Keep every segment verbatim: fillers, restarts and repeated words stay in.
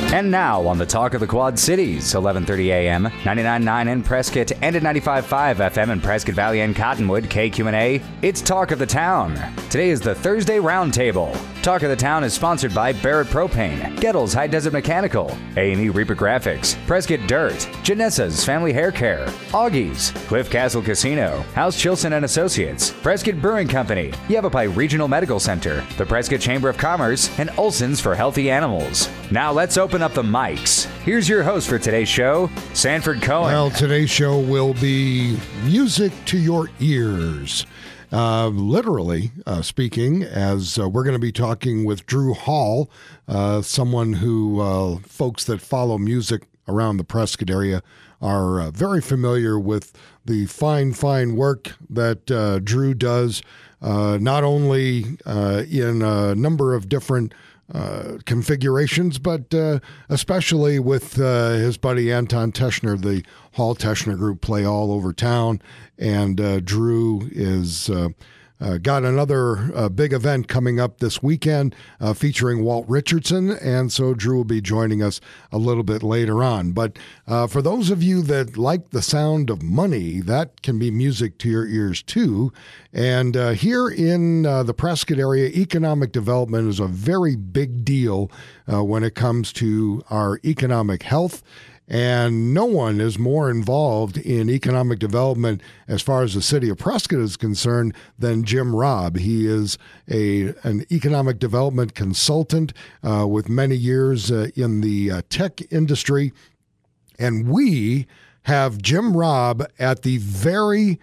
And now on the Talk of the Quad Cities, eleven thirty a.m., ninety-nine point nine in Prescott, and at ninety-five point five F M in Prescott Valley and Cottonwood, K Q N A, it's Talk of the Town. Today is the Thursday Roundtable. Talk of the Town is sponsored by Barrett Propane, Gettles High Desert Mechanical, A and E Reaper Graphics, Prescott Dirt, Janessa's Family Hair Care, Augie's, Cliff Castle Casino, House Chilson and Associates, Prescott Brewing Company, Yavapai Regional Medical Center, the Prescott Chamber of Commerce, and Olson's for Healthy Animals. Now let's open up the mics. Here's your host for today's show, Sanford Cohen. Well, today's show will be music to your ears. Uh, literally uh, speaking, as uh, we're going to be talking with Drew Hall, uh, someone who uh, folks that follow music around the Prescott area are uh, very familiar with the fine, fine work that uh, Drew does, uh, not only uh, in a number of different Uh, configurations, but uh, especially with uh, his buddy Anton Teschner. The Hall Teschner Group play all over town, and uh, Drew is uh, uh, got another uh, big event coming up this weekend uh, featuring Walt Richardson, and so Drew will be joining us a little bit later on. But uh, for those of you that like the sound of money, that can be music to your ears too. And uh, here in uh, the Prescott area, economic development is a very big deal uh, when it comes to our economic health. And no one is more involved in economic development as far as the city of Prescott is concerned than Jim Robb. He is a an economic development consultant uh, with many years uh, in the uh, tech industry. And we have Jim Robb at the very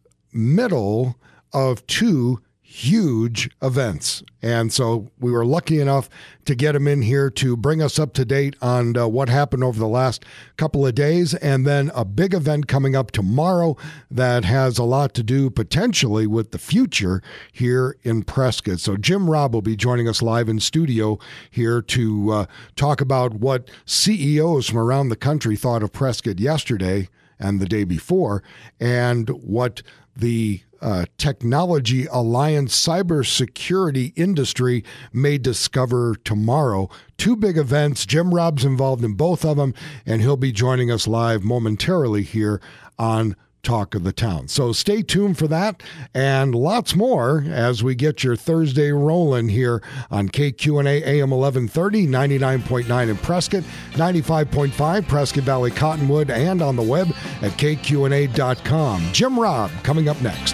middle of two huge events. And so we were lucky enough to get him in here to bring us up to date on uh, what happened over the last couple of days, and then a big event coming up tomorrow that has a lot to do potentially with the future here in Prescott. So Jim Robb will be joining us live in studio here to uh, talk about what C E Os from around the country thought of Prescott yesterday and the day before, and what the Uh, Technology Alliance cybersecurity industry may discover tomorrow. Two big events. Jim Robb's involved in both of them, and he'll be joining us live momentarily here on Talk of the Town. So stay tuned for that and lots more as we get your Thursday rolling here on K Q N A A M eleven thirty, ninety-nine point nine in Prescott, ninety-five point five Prescott Valley Cottonwood, and on the web at K Q N A dot com. Jim Robb coming up next.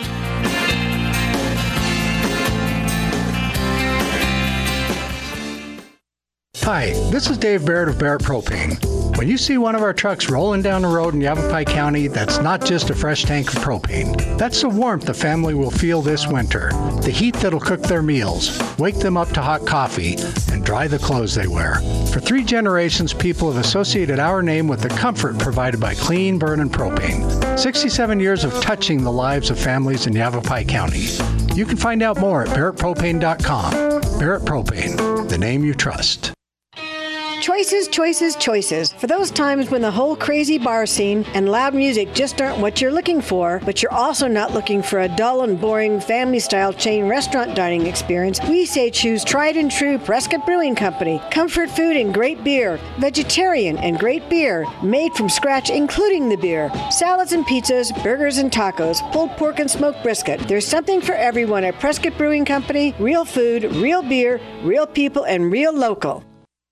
Hi, this is Dave Barrett of Barrett Propane. When you see one of our trucks rolling down the road in Yavapai County, that's not just a fresh tank of propane. That's the warmth the family will feel this winter. The heat that'll cook their meals, wake them up to hot coffee, and dry the clothes they wear. For three generations, people have associated our name with the comfort provided by clean, burning propane. sixty-seven years of touching the lives of families in Yavapai County. You can find out more at barrett propane dot com. Barrett Propane, the name you trust. Choices, choices, choices. For those times when the whole crazy bar scene and loud music just aren't what you're looking for, but you're also not looking for a dull and boring family-style chain restaurant dining experience, we say choose tried and true Prescott Brewing Company. Comfort food and great beer. Vegetarian and great beer. Made from scratch, including the beer. Salads and pizzas, burgers and tacos, pulled pork and smoked brisket. There's something for everyone at Prescott Brewing Company. Real food, real beer, real people, and real local.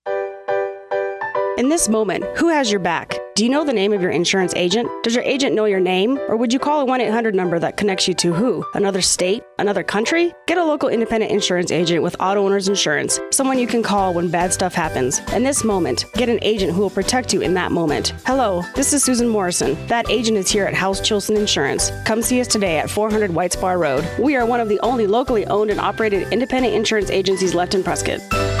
In this moment, who has your back? Do you know the name of your insurance agent? Does your agent know your name? Or would you call a one eight hundred number that connects you to who? Another state? Another country? Get a local independent insurance agent with Auto Owners Insurance, someone you can call when bad stuff happens. In this moment, get an agent who will protect you in that moment. Hello, this is Susan Morrison. That agent is here at House Chilson Insurance. Come see us today at four hundred White Spar Road. We are one of the only locally owned and operated independent insurance agencies left in Prescott.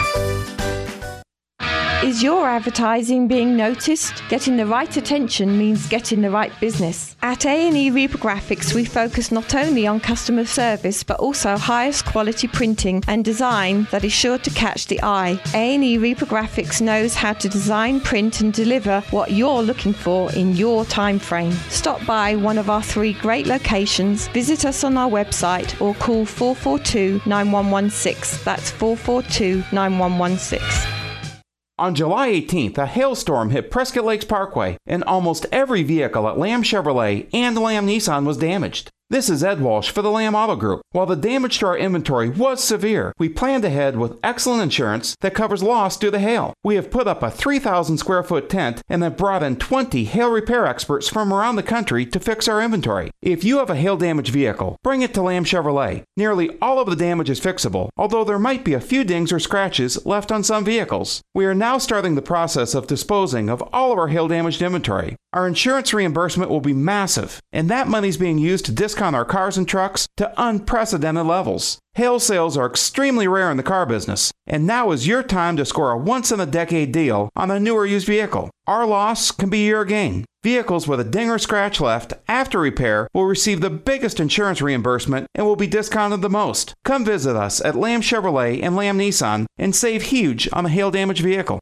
Is your advertising being noticed? Getting the right attention means getting the right business. At A and E Reaper Graphics, we focus not only on customer service, but also highest quality printing and design that is sure to catch the eye. A and E Reaper Graphics knows how to design, print, and deliver what you're looking for in your time frame. Stop by one of our three great locations, visit us on our website, or call four four two, nine one one six. That's four four two, nine one one six. On July eighteenth, a hailstorm hit Prescott Lakes Parkway, and almost every vehicle at Lamb Chevrolet and Lamb Nissan was damaged. This is Ed Walsh for the Lamb Auto Group. While the damage to our inventory was severe, we planned ahead with excellent insurance that covers loss due to hail. We have put up a three thousand square foot tent and have brought in twenty hail repair experts from around the country to fix our inventory. If you have a hail damaged vehicle, bring it to Lamb Chevrolet. Nearly all of the damage is fixable, although there might be a few dings or scratches left on some vehicles. We are now starting the process of disposing of all of our hail damaged inventory. Our insurance reimbursement will be massive, and that money is being used to discount our cars and trucks to unprecedented levels. Hail sales are extremely rare in the car business, and now is your time to score a once-in-a-decade deal on a new or used vehicle. Our loss can be your gain. Vehicles with a ding or scratch left after repair will receive the biggest insurance reimbursement and will be discounted the most. Come visit us at Lamb Chevrolet and Lamb Nissan and save huge on a hail-damaged vehicle.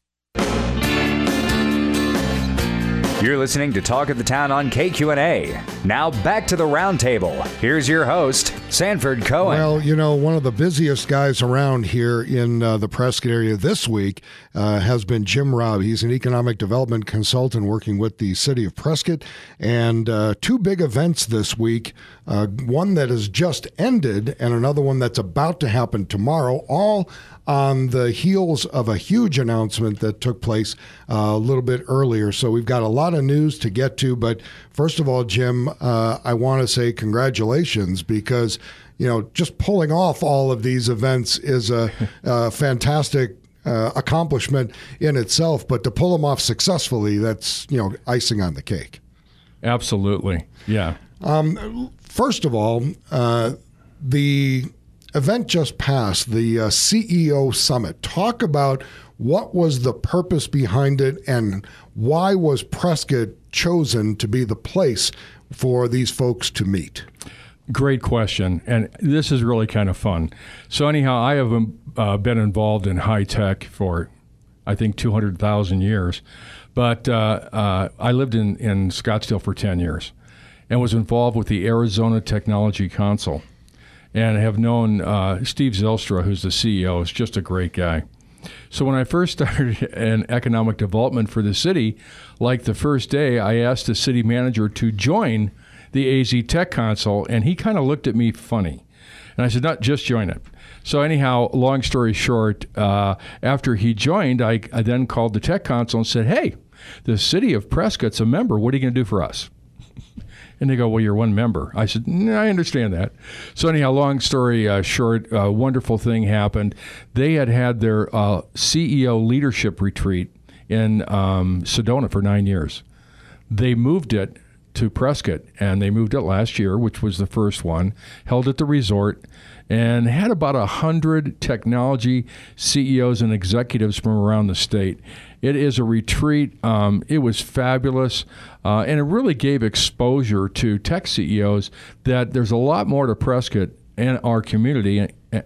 You're listening to Talk of the Town on K Q N A. Now back to the roundtable. Here's your host, Sanford Cohen. Well, you know, one of the busiest guys around here in uh, the Prescott area this week uh, has been Jim Robb. He's an economic development consultant working with the city of Prescott. And uh, two big events this week, uh, one that has just ended and another one that's about to happen tomorrow, all on the heels of a huge announcement that took place uh, a little bit earlier. So we've got a lot of news to get to. But first of all, Jim, uh, I want to say congratulations because, you know, just pulling off all of these events is a, a fantastic uh, accomplishment in itself. But to pull them off successfully, that's, you know, icing on the cake. Absolutely. Yeah. Um, first of all, uh, the event just passed, the uh, C E O Summit. Talk about what was the purpose behind it and why was Prescott chosen to be the place for these folks to meet? Great question, and this is really kind of fun. So anyhow, I have uh, been involved in high tech for, I think, two hundred thousand years, but uh, uh, I lived in, in Scottsdale for ten years and was involved with the Arizona Technology Council. And have known uh, Steve Zylstra, who's the C E O, is just a great guy. So when I first started in economic development for the city, like the first day, I asked the city manager to join the A Z Tech Council, and he kind of looked at me funny. And I said, not just join it. So anyhow, long story short, uh, after he joined, I, I then called the Tech Council and said, hey, the city of Prescott's a member. What are you going to do for us? And they go, well, you're one member. I said, no, I understand that. So anyhow, long story uh, short, a uh, wonderful thing happened. They had had their uh, C E O leadership retreat in um, Sedona for nine years. They moved it to Prescott, and they moved it last year, which was the first one, held at the resort, and had about one hundred technology C E Os and executives from around the state. It is a retreat. Um, it was fabulous, uh, and it really gave exposure to tech C E Os that there's a lot more to Prescott and our community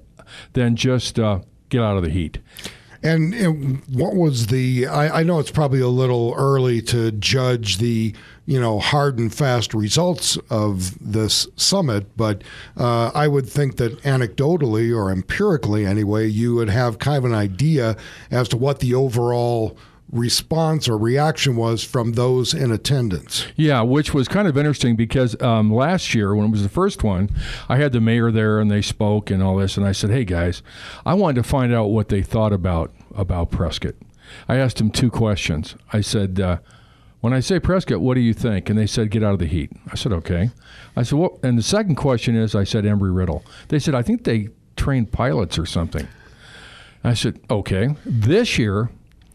than just uh, get out of the heat. And, and what was the, I, I know it's probably a little early to judge the, you know, hard and fast results of this summit, but uh, I would think that anecdotally or empirically anyway, you would have kind of an idea as to what the overall response or reaction was from those in attendance. Yeah, which was kind of interesting because um, last year when it was the first one, I had the mayor there and they spoke and all this, and I said, hey guys, I wanted to find out what they thought about about Prescott. I asked them two questions. I said, uh, when I say Prescott, what do you think? And they said, get out of the heat. I said, okay. I said, what? And the second question is, I said, Embry-Riddle. They said, I think they trained pilots or something. I said, okay. This year,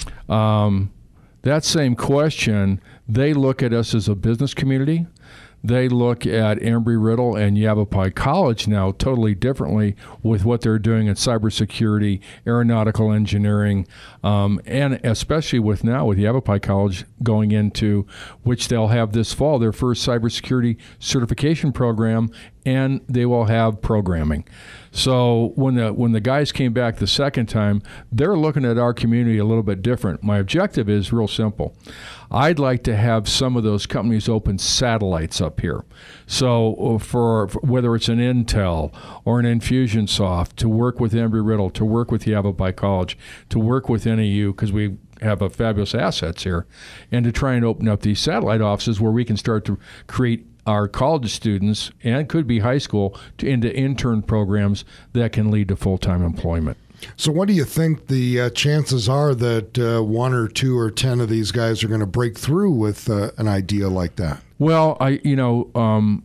Um, that same question, they look at us as a business community. They look at Embry-Riddle and Yavapai College now totally differently with what they're doing in cybersecurity, aeronautical engineering, um, and especially with now with Yavapai College going into, which they'll have this fall, their first cybersecurity certification program, and they will have programming. So when the when the guys came back the second time, they're looking at our community a little bit different. My objective is real simple. I'd like to have some of those companies open satellites up here. So for, for whether it's an Intel or an Infusionsoft, to work with Embry-Riddle, to work with Yavapai College, to work with N A U, because we have a fabulous assets here, and to try and open up these satellite offices where we can start to create our college students, and could be high school, to, into intern programs that can lead to full-time employment. So what do you think the uh, chances are that uh, one or two or ten of these guys are going to break through with uh, an idea like that? Well, I, you know, um,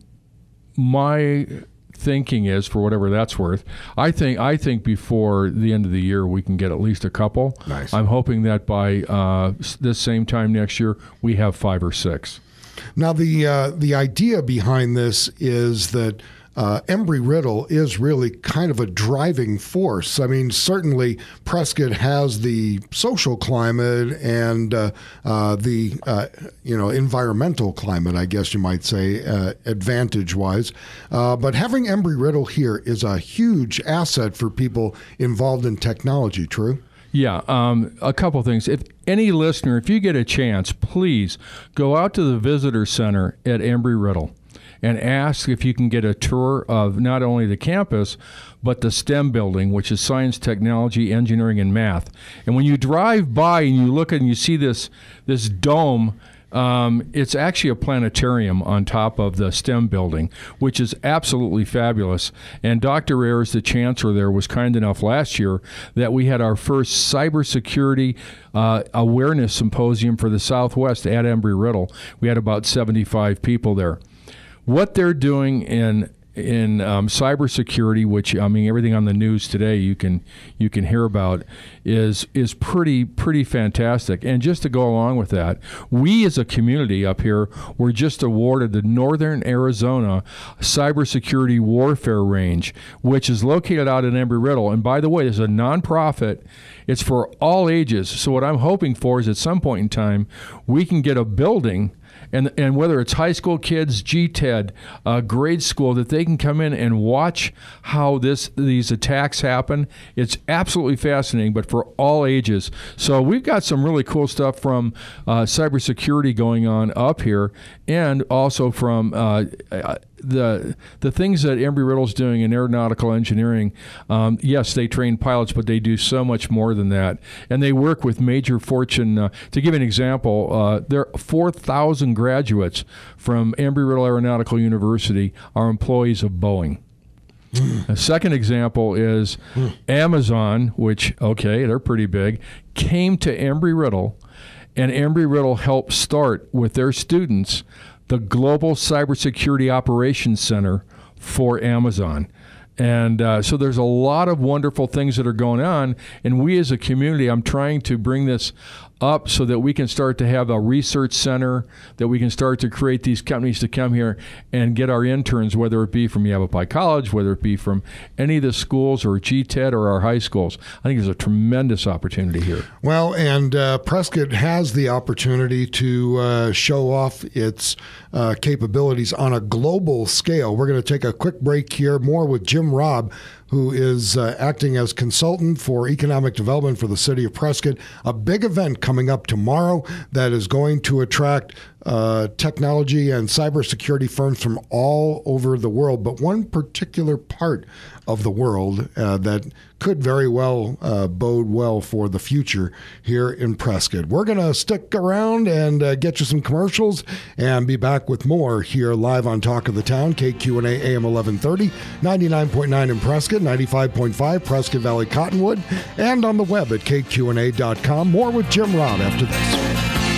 my thinking is, for whatever that's worth, I think I think before the end of the year we can get at least a couple. Nice. I'm hoping that by uh, this same time next year we have five or six. Now, the uh, the idea behind this is that uh, Embry-Riddle is really kind of a driving force. I mean, certainly Prescott has the social climate and uh, uh, the uh, you know environmental climate, I guess you might say, uh, advantage-wise. Uh, but having Embry-Riddle here is a huge asset for people involved in technology. True? Yeah, um, a couple things. If any listener, if you get a chance, please go out to the visitor center at Embry-Riddle and ask if you can get a tour of not only the campus, but the STEM building, which is science, technology, engineering, and math. And when you drive by and you look and you see this this dome, Um, it's actually a planetarium on top of the STEM building, which is absolutely fabulous. And Doctor Ayers, the chancellor there, was kind enough last year that we had our first cybersecurity uh, awareness symposium for the Southwest at Embry-Riddle. We had about seventy-five people there. What they're doing in in um, cybersecurity, which I mean, everything on the news today you can you can hear about, is is pretty pretty fantastic. And just to go along with that, we as a community up here were just awarded the Northern Arizona Cybersecurity Warfare Range, which is located out in Embry-Riddle. And by the way, it's a nonprofit. It's for all ages. So what I'm hoping for is at some point in time we can get a building. And and whether it's high school kids, G T E D, uh, grade school, that they can come in and watch how this these attacks happen. It's absolutely fascinating, but for all ages. So we've got some really cool stuff from uh, cybersecurity going on up here, and also from uh, the the things that Embry-Riddle's doing in aeronautical engineering. Um, yes, they train pilots, but they do so much more than that. And they work with major Fortune. Uh, to give an example, uh, there are four thousand graduates from Embry-Riddle Aeronautical University are employees of Boeing. Mm. A second example is mm. Amazon, which, okay, they're pretty big, came to Embry-Riddle, and Embry-Riddle helped start with their students the Global Cybersecurity Operations Center for Amazon. And uh, so there's a lot of wonderful things that are going on. And we as a community, I'm trying to bring this up so that we can start to have a research center, that we can start to create these companies to come here and get our interns, whether it be from Yavapai College, whether it be from any of the schools or G T E D or our high schools. I think there's a tremendous opportunity here. Well, and uh, Prescott has the opportunity to uh, show off its uh, capabilities on a global scale. We're going to take a quick break here, more with Jim Robb, who is uh, acting as consultant for economic development for the city of Prescott. A big event coming up tomorrow that is going to attract uh, technology and cybersecurity firms from all over the world, but one particular part of the world uh, that could very well uh, bode well for the future here in Prescott. We're going to stick around and uh, get you some commercials and be back with more here live on Talk of the Town, K Q N A A M eleven thirty, ninety-nine point nine in Prescott, ninety-five point five Prescott Valley Cottonwood, and on the web at K Q N A dot com. More with Jim Robb after this.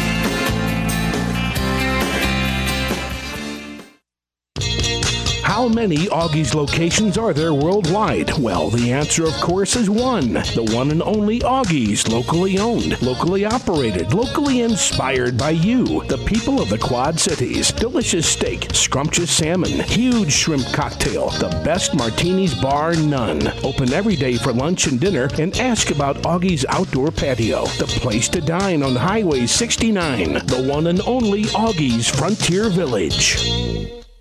How many Augie's locations are there worldwide? Well, the answer, of course, is one. The one and only Augie's, locally owned, locally operated, locally inspired by you, the people of the Quad Cities. Delicious steak, scrumptious salmon, huge shrimp cocktail, the best martinis bar none. Open every day for lunch and dinner, and ask about Augie's Outdoor Patio, the place to dine on Highway sixty-nine, the one and only Augie's Frontier Village.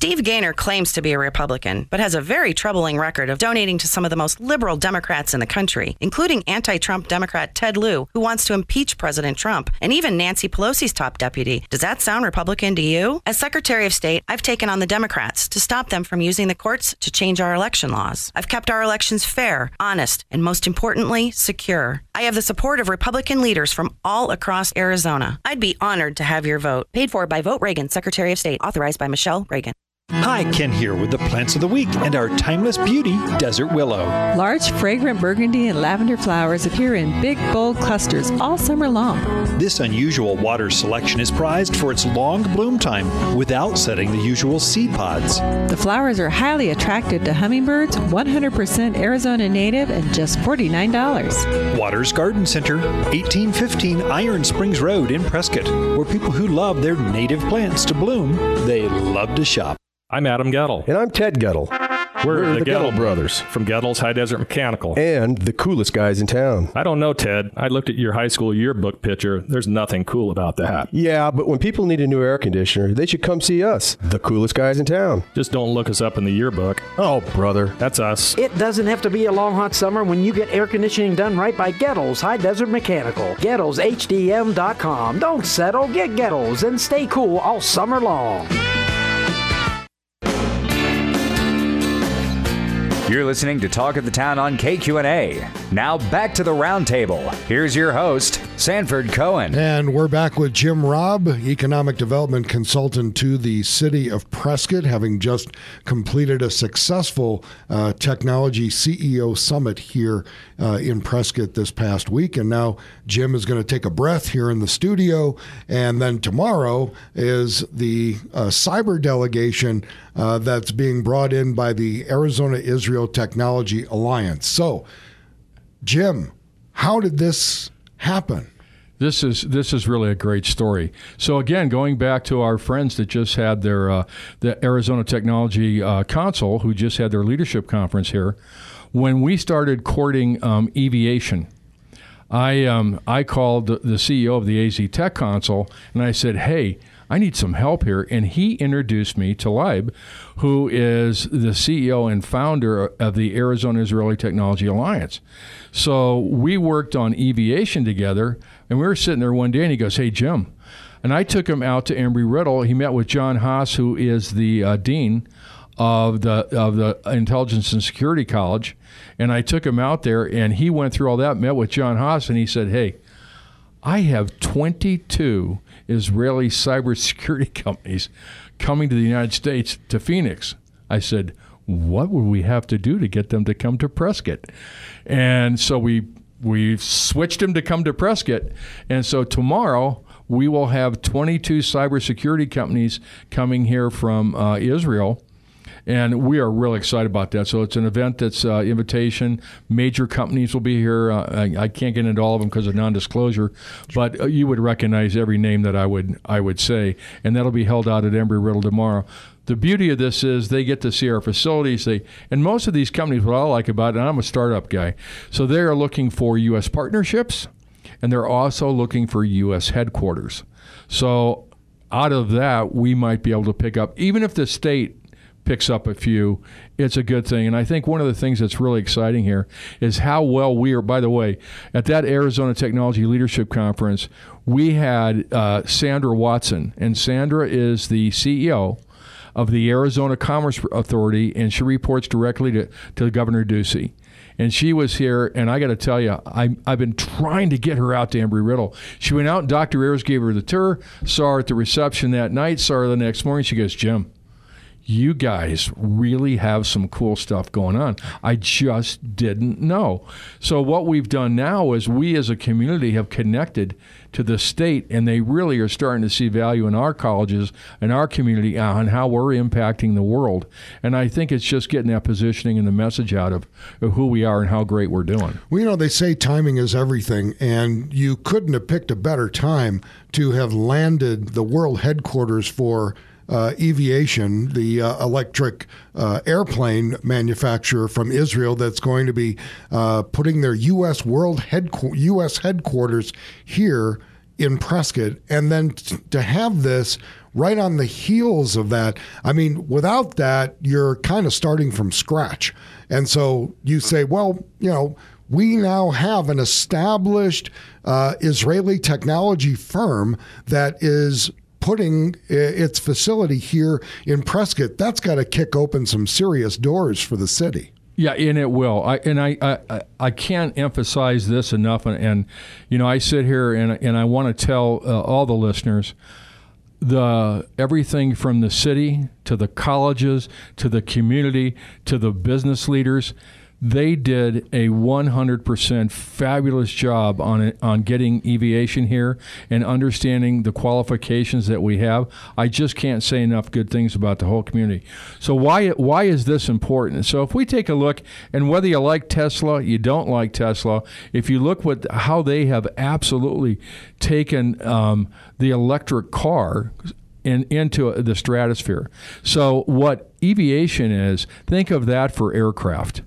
Steve Gaynor claims to be a Republican, but has a very troubling record of donating to some of the most liberal Democrats in the country, including anti-Trump Democrat Ted Lieu, who wants to impeach President Trump, and even Nancy Pelosi's top deputy. Does that sound Republican to you? As Secretary of State, I've taken on the Democrats to stop them from using the courts to change our election laws. I've kept our elections fair, honest, and most importantly, secure. I have the support of Republican leaders from all across Arizona. I'd be honored to have your vote. Paid for by Vote Reagan, Secretary of State, authorized by Michelle Reagan. Hi, Ken here with the plants of the week and our timeless beauty, Desert Willow. Large, fragrant burgundy and lavender flowers appear in big, bold clusters all summer long. This unusual water selection is prized for its long bloom time without setting the usual seed pods. The flowers are highly attractive to hummingbirds, one hundred percent Arizona native, and just forty-nine dollars. Waters Garden Center, eighteen fifteen Iron Springs Road in Prescott, where people who love their native plants to bloom, they love to shop. I'm Adam Gettle. And I'm Ted Gettle. We're, We're the, the Gettle Gettle brothers from Gettle's High Desert Mechanical. And the coolest guys in town. I don't know, Ted. I looked at your high school yearbook picture. There's nothing cool about that. Yeah, but when people need a new air conditioner, they should come see us, the coolest guys in town. Just don't look us up in the yearbook. Oh, brother. That's us. It doesn't have to be a long, hot summer when you get air conditioning done right by Gettle's High Desert Mechanical. Gettles H D M dot com. Don't settle. Get Gettle's and stay cool all summer long. You're listening to Talk of the Town on K Q N A. Now back to the roundtable. Here's your host, Sanford Cohen. And we're back with Jim Robb, economic development consultant to the city of Prescott, having just completed a successful uh, technology C E O summit here uh, in Prescott this past week. And now Jim is going to take a breath here in the studio. And then tomorrow is the uh, cyber delegation uh, that's being brought in by the Arizona Israel Technology Alliance. So, Jim, how did this happen? This is this is really a great story. So again, going back to our friends that just had their uh, the Arizona Technology uh, Council, who just had their leadership conference here, when we started courting um, aviation, I um, I called the, the C E O of the A Z Tech Council and I said, hey, I need some help here. And he introduced me to Leib, who is the C E O and founder of the Arizona Israeli Technology Alliance. So we worked on aviation together, and we were sitting there one day, and he goes, hey, Jim. And I took him out to Embry-Riddle. He met with John Haas, who is the uh, dean of the of the Intelligence and Security College. And I took him out there, and he went through all that, met with John Haas, and he said, hey, I have twenty-two Israeli cybersecurity companies coming to the United States, to Phoenix. I said, what would we have to do to get them to come to Prescott? And so we we switched him to come to Prescott. And so tomorrow we will have twenty-two cybersecurity companies coming here from uh, Israel. And we are really excited about that. So it's an event that's uh, invitation. Major companies will be here. Uh, I, I can't get into all of them because of non-disclosure, but uh, you would recognize every name that I would I would say. And that'll be held out at Embry-Riddle tomorrow. The beauty of this is they get to see our facilities. They and most of these companies, what I like about it, and I'm a startup guy, so they are looking for U S partnerships, and they're also looking for U S headquarters. So out of that, we might be able to pick up, even if the state picks up a few, it's a good thing. And I think one of the things that's really exciting here is how well we are, by the way, at that Arizona Technology Leadership Conference, we had uh, Sandra Watson, and Sandra is the C E O of the Arizona Commerce Authority, and she reports directly to, to Governor Ducey. And she was here, and I got to tell you, I, I've been trying to get her out to Embry-Riddle. She went out, and Doctor Ayers gave her the tour, saw her at the reception that night, saw her the next morning. She goes, Jim, you guys really have some cool stuff going on. I just didn't know. So what we've done now is we as a community have connected to the state, and they really are starting to see value in our colleges and our community on how we're impacting the world. And I think it's just getting that positioning and the message out of, of who we are and how great we're doing. Well, you know, they say timing is everything, and you couldn't have picked a better time to have landed the world headquarters for Uh, Aviation, the uh, electric uh, airplane manufacturer from Israel that's going to be uh, putting their U S world headqu- U S headquarters here in Prescott. And then t- to have this right on the heels of that. I mean, without that, you're kind of starting from scratch. And so you say, well, you know, we now have an established uh, Israeli technology firm that is putting its facility here in Prescott. That's got to kick open some serious doors for the city. Yeah, and it will. I and I, I, I can't emphasize this enough. And, and you know, I sit here and and I want to tell uh, all the listeners, the everything from the city to the colleges to the community to the business leaders, they did a one hundred percent fabulous job on it, on getting Eviation here and understanding the qualifications that we have. I just can't say enough good things about the whole community. So why why is this important? So if we take a look, and whether you like Tesla, you don't like Tesla, if you look what how they have absolutely taken um, the electric car in, into the stratosphere. So what Eviation is, think of that for aircraft.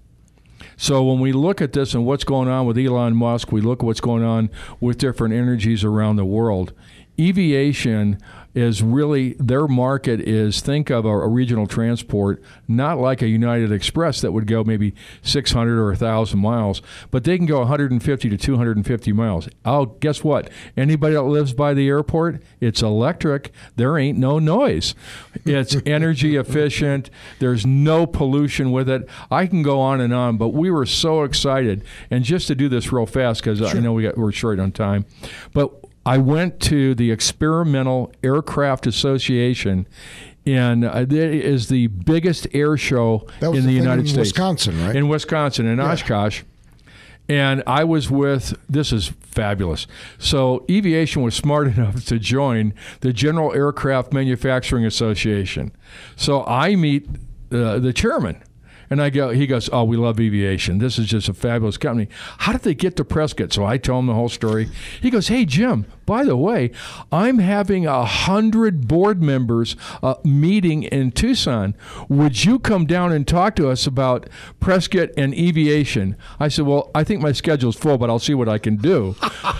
So when we look at this and what's going on with Elon Musk, we look at what's going on with different energies around the world. Eviation is really, their market is, think of a, a regional transport, not like a United Express that would go maybe six hundred or one thousand miles, but they can go one hundred fifty to two hundred fifty miles. Oh, guess what? Anybody that lives by the airport, it's electric. There ain't no noise. It's energy efficient. There's no pollution with it. I can go on and on, but we were so excited. And just to do this real fast, because sure. I know we got, we're short on time, but I went to the Experimental Aircraft Association, and uh, it is the biggest air show in the, the United in States. Wisconsin, right? In Wisconsin, in yeah. Oshkosh. And I was with, this is fabulous. So Eviation was smart enough to join the General Aircraft Manufacturing Association. So I meet uh, the chairman. And I go, he goes, oh, we love Eviation. This is just a fabulous company. How did they get to Prescott? So I tell him the whole story. He goes, hey, Jim, by the way, I'm having a hundred board members uh, meeting in Tucson. Would you come down and talk to us about Prescott and Eviation? I said, well, I think my schedule's full, but I'll see what I can do.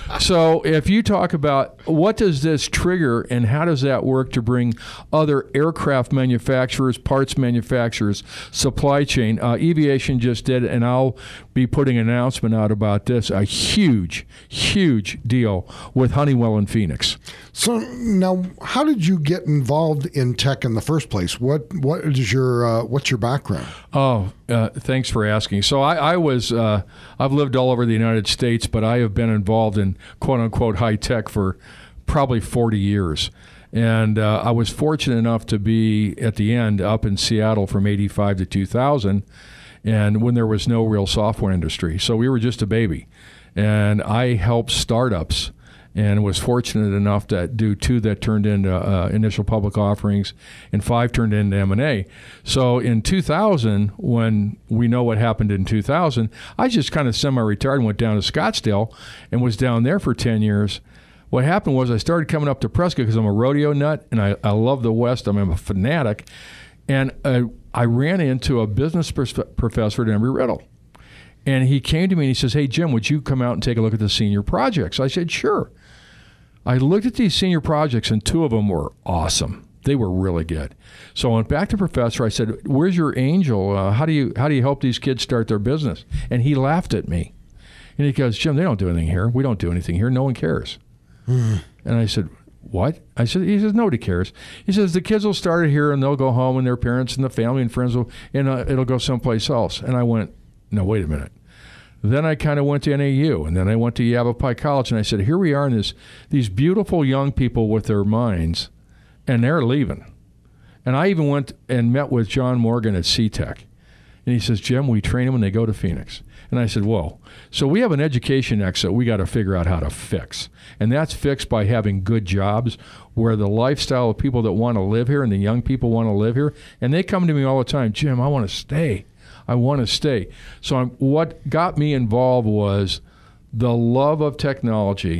So if you talk about what does this trigger and how does that work to bring other aircraft manufacturers, parts manufacturers, supply chain, uh, Eviation just did, and I'll be putting an announcement out about this, a huge, huge deal with Honeywell in Phoenix. So now, how did you get involved in tech in the first place? What what is your uh, what's your background? Oh, uh, thanks for asking. So I, I was uh, I've lived all over the United States, but I have been involved in quote unquote high tech for probably forty years. And uh, I was fortunate enough to be at the end up in Seattle from eighty-five to two thousand, and when there was no real software industry. So we were just a baby. And I helped startups and was fortunate enough to do two that turned into uh, initial public offerings, and five turned into M and A. So in two thousand, when we know what happened in two thousand, I just kind of semi-retired and went down to Scottsdale and was down there for ten years. What happened was I started coming up to Prescott because I'm a rodeo nut, and I, I love the West. I'm a fanatic. And uh, I ran into a business pers- professor at Embry-Riddle. And he came to me and he says, hey, Jim, would you come out and take a look at the senior projects? I said, sure. I looked at these senior projects, and two of them were awesome. They were really good. So I went back to the professor. I said, where's your angel? Uh, how do you how do you help these kids start their business? And he laughed at me. And he goes, Jim, they don't do anything here. We don't do anything here. No one cares. And I said, what? I said, he says, nobody cares. He says, the kids will start here and they'll go home and their parents and the family and friends will, and uh, it'll go someplace else. And I went, no, wait a minute. Then I kind of went to N A U, and then I went to Yavapai College, and I said, here we are in this, these beautiful young people with their minds, and they're leaving. And I even went and met with John Morgan at C Tech. And he says, Jim, we train them when they go to Phoenix. And I said, whoa. So we have an education exit we got to figure out how to fix. And that's fixed by having good jobs where the lifestyle of people that want to live here and the young people want to live here. And they come to me all the time, Jim, I want to stay. I want to stay. So I'm, what got me involved was the love of technology,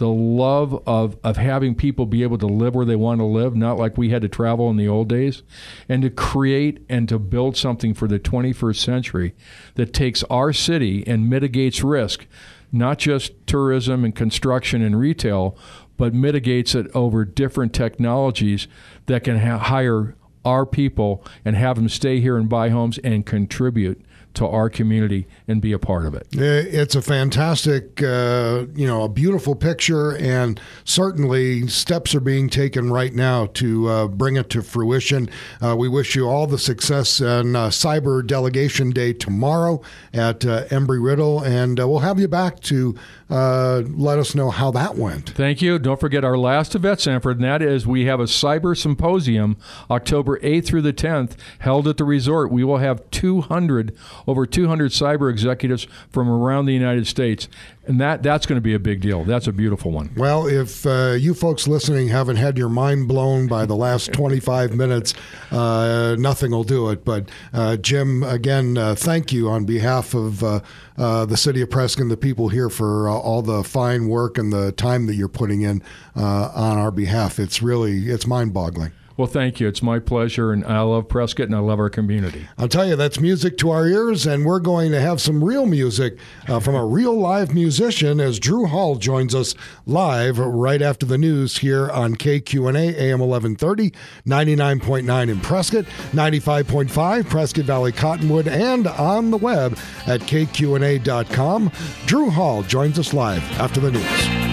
the love of, of having people be able to live where they want to live, not like we had to travel in the old days, and to create and to build something for the twenty-first century that takes our city and mitigates risk, not just tourism and construction and retail, but mitigates it over different technologies that can ha- hire our people and have them stay here and buy homes and contribute to our community and be a part of it. It's a fantastic, uh, you know, a beautiful picture, and certainly steps are being taken right now to uh, bring it to fruition. Uh, we wish you all the success on uh, Cyber Delegation Day tomorrow at uh, Embry-Riddle, and uh, we'll have you back to uh, let us know how that went. Thank you. Don't forget our last event, Sanford, and that is we have a Cyber Symposium October eighth through the tenth held at the resort. We will have two hundred over two hundred cyber executives from around the United States. And that that's going to be a big deal. That's a beautiful one. Well, if uh, you folks listening haven't had your mind blown by the last twenty-five minutes, uh, nothing will do it. But uh, Jim, again, uh, thank you on behalf of uh, uh, the city of Prescott and the people here for uh, all the fine work and the time that you're putting in uh, on our behalf. It's really, it's mind-boggling. Well, thank you. It's my pleasure, and I love Prescott, and I love our community. I'll tell you, that's music to our ears, and we're going to have some real music uh, from a real live musician as Drew Hall joins us live right after the news here on K Q N A, A M eleven thirty, ninety-nine point nine in Prescott, ninety-five point five Prescott Valley Cottonwood, and on the web at K Q N A dot com. Drew Hall joins us live after the news.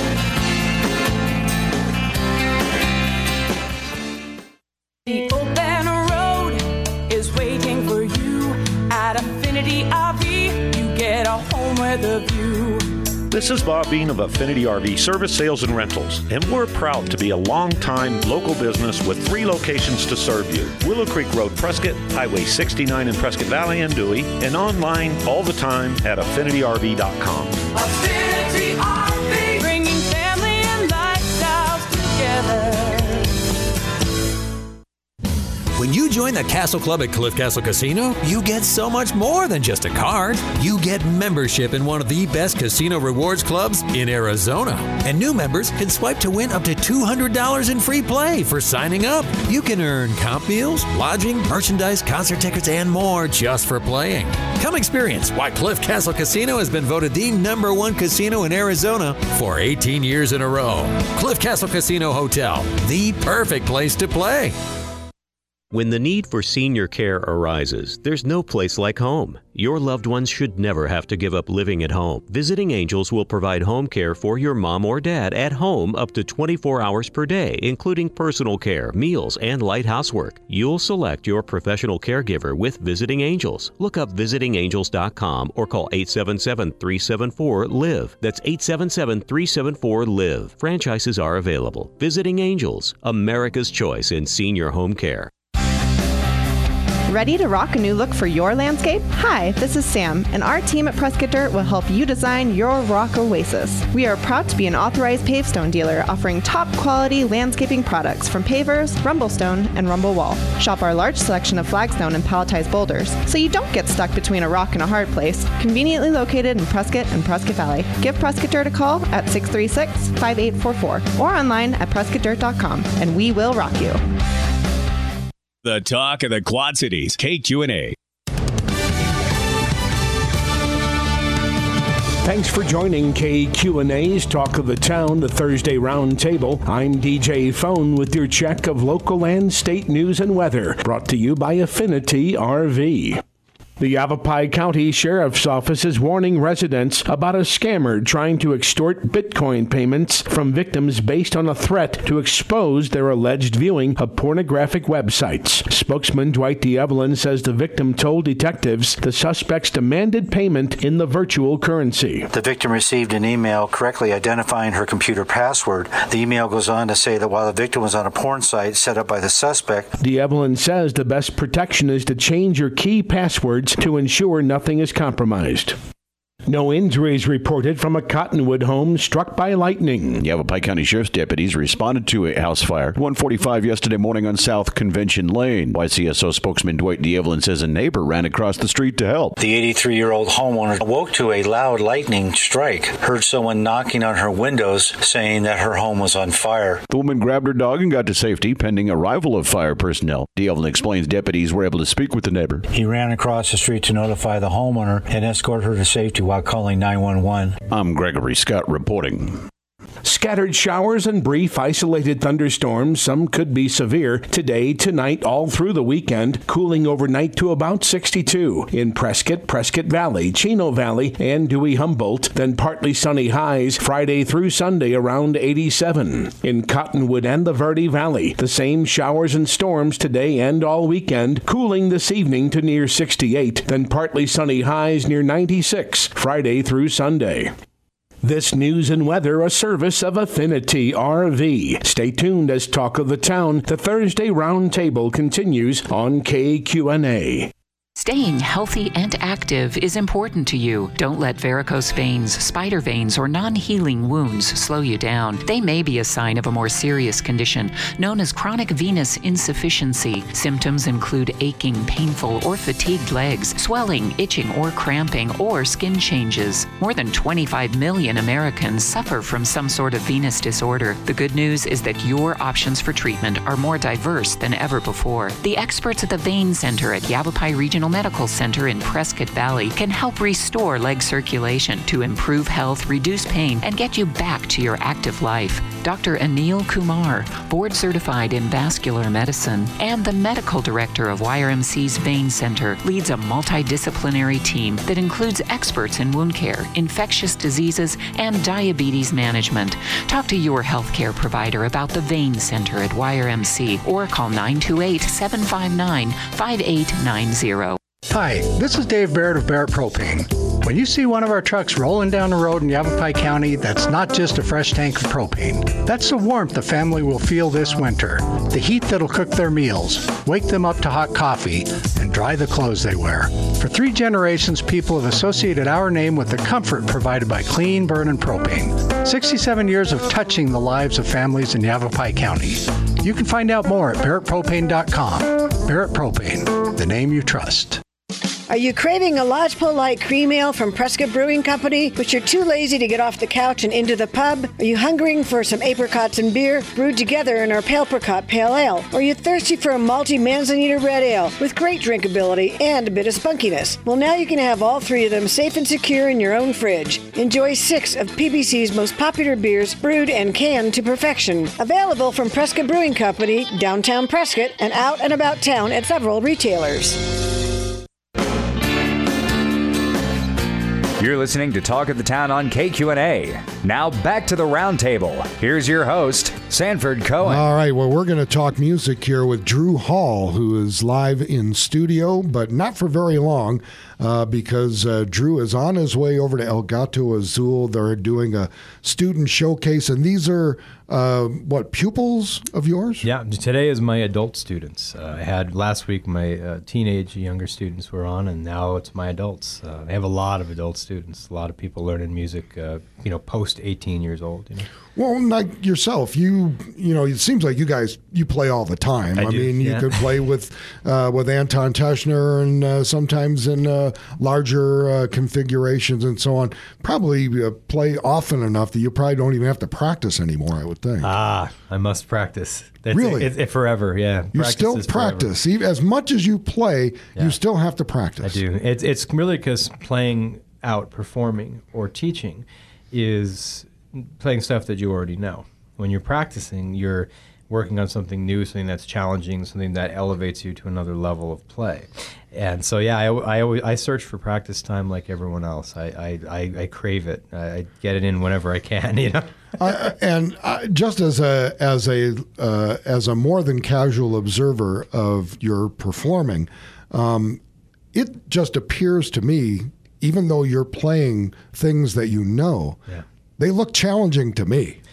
The open road is waiting for you at Affinity R V. You get a home with a view. This is Bob Bean of Affinity R V Service, Sales, and Rentals, and we're proud to be a long-time local business with three locations to serve you. Willow Creek Road, Prescott, Highway sixty-nine in Prescott Valley and Dewey, and online all the time at affinity R V dot com. Affinity R V, bringing family and lifestyles together. When you join the Castle Club at Cliff Castle Casino, you get so much more than just a card. You get membership in one of the best casino rewards clubs in Arizona. And new members can swipe to win up to two hundred dollars in free play for signing up. You can earn comp meals, lodging, merchandise, concert tickets, and more just for playing. Come experience why Cliff Castle Casino has been voted the number one casino in Arizona for eighteen years in a row. Cliff Castle Casino Hotel, the perfect place to play. When the need for senior care arises, there's no place like home. Your loved ones should never have to give up living at home. Visiting Angels will provide home care for your mom or dad at home up to twenty-four hours per day, including personal care, meals, and light housework. You'll select your professional caregiver with Visiting Angels. Look up visiting angels dot com or call eight seven seven, three seven four, L I V E. That's eight seven seven, three seven four, L I V E. Franchises are available. Visiting Angels, America's choice in senior home care. Ready to rock a new look for your landscape? Hi, this is Sam, and our team at Prescott Dirt will help you design your rock oasis. We are proud to be an authorized pavestone dealer offering top quality landscaping products from pavers, Rumblestone, and Rumble Wall. Shop our large selection of flagstone and palletized boulders so you don't get stuck between a rock and a hard place, conveniently located in Prescott and Prescott Valley. Give Prescott Dirt a call at six three six, five eight four four or online at prescott dirt dot com, and we will rock you. The talk of the Quad Cities, K Q N A. Thanks for joining K Q N A's Talk of the Town, the Thursday Roundtable. I'm D J Phone with your check of local and state news and weather, brought to you by Affinity R V. The Yavapai County Sheriff's Office is warning residents about a scammer trying to extort Bitcoin payments from victims based on a threat to expose their alleged viewing of pornographic websites. Spokesman Dwight DeEvelyn says the victim told detectives the suspects demanded payment in the virtual currency. The victim received an email correctly identifying her computer password. The email goes on to say that while the victim was on a porn site set up by the suspect, DeEvelyn says the best protection is to change your key passwords to ensure nothing is compromised. No injuries reported from a Cottonwood home struck by lightning. Yavapai County Sheriff's deputies responded to a house fire at one forty-five yesterday morning on South Convention Lane. Y C S O spokesman Dwight D'Evelyn says a neighbor ran across the street to help. The eighty-three-year-old homeowner awoke to a loud lightning strike, heard someone knocking on her windows saying that her home was on fire. The woman grabbed her dog and got to safety pending arrival of fire personnel. D'Evelyn explains deputies were able to speak with the neighbor. He ran across the street to notify the homeowner and escort her to safety while calling nine one one. I'm Gregory Scott reporting. Scattered showers and brief isolated thunderstorms, some could be severe, today, tonight, all through the weekend, cooling overnight to about sixty-two. In Prescott, Prescott Valley, Chino Valley, and Dewey Humboldt, then partly sunny highs Friday through Sunday around eighty-seven. In Cottonwood and the Verde Valley, the same showers and storms today and all weekend, cooling this evening to near sixty-eight, then partly sunny highs near ninety-six Friday through Sunday. This news and weather a service of Affinity R V. Stay tuned as Talk of the Town, the Thursday Roundtable continues on K Q N A. Staying healthy and active is important to you. Don't let varicose veins, spider veins, or non-healing wounds slow you down. They may be a sign of a more serious condition known as chronic venous insufficiency. Symptoms include aching, painful, or fatigued legs, swelling, itching, or cramping, or skin changes. More than twenty-five million Americans suffer from some sort of venous disorder. The good news is that your options for treatment are more diverse than ever before. The experts at the Vein Center at Yavapai Regional Medical Center in Prescott Valley can help restore leg circulation to improve health, reduce pain, and get you back to your active life. Doctor Anil Kumar, board certified in vascular medicine and the medical director of Y R M C's Vein Center, leads a multidisciplinary team that includes experts in wound care, infectious diseases, and diabetes management. Talk to your healthcare provider about the Vein Center at Y R M C or call nine two eight, seven five nine, five eight nine zero. Hi, this is Dave Barrett of Barrett Propane. When you see one of our trucks rolling down the road in Yavapai County, that's not just a fresh tank of propane. That's the warmth the family will feel this winter. The heat that'll cook their meals, wake them up to hot coffee, and dry the clothes they wear. For three generations, people have associated our name with the comfort provided by clean, burning propane. sixty-seven years of touching the lives of families in Yavapai County. You can find out more at barrett propane dot com. Barrett Propane, the name you trust. Are you craving a Lodgepole Light Cream Ale from Prescott Brewing Company, but you're too lazy to get off the couch and into the pub? Are you hungering for some apricots and beer brewed together in our Pale-Apricot Pale Ale? Or are you thirsty for a malty Manzanita Red Ale with great drinkability and a bit of spunkiness? Well, now you can have all three of them safe and secure in your own fridge. Enjoy six of P B C's most popular beers brewed and canned to perfection. Available from Prescott Brewing Company, downtown Prescott, and out and about town at several retailers. You're listening to Talk of the Town on K Q N A. Now back to the roundtable. Here's your host, Sanford Cohen. All right, well, we're going to talk music here with Drew Hall, who is live in studio, but not for very long, uh, because uh, Drew is on his way over to El Gato Azul. They're doing a student showcase, and these are, uh, what, pupils of yours? Yeah, today is my adult students. Uh, I had last week my uh, teenage, younger students were on, and now it's my adults. Uh, I have a lot of adult students, a lot of people learning music, uh, you know, post eighteen years old, you know. Well, like yourself, you you know, it seems like you guys, you play all the time. I I do, mean, you yeah. could play with uh, with Anton Teschner and uh, sometimes in uh, larger uh, configurations and so on. Probably uh, play often enough that you probably don't even have to practice anymore, I would think. Ah, I must practice. That's Really? It, it, forever, yeah. You Practice still is forever. practice. Even as much as you play, Yeah. you still have to practice. I do. It's it's really because playing out, performing, or teaching is playing stuff that you already know. When you're practicing, you're working on something new, something that's challenging, something that elevates you to another level of play. And so, yeah, I, I, always, I search for practice time like everyone else. I, I, I, I crave it. I, I get it in whenever I can, you know. uh, and uh, just as a as a uh, as a more than casual observer of your performing, um, it just appears to me, even though you're playing things that you know, Yeah. they look challenging to me.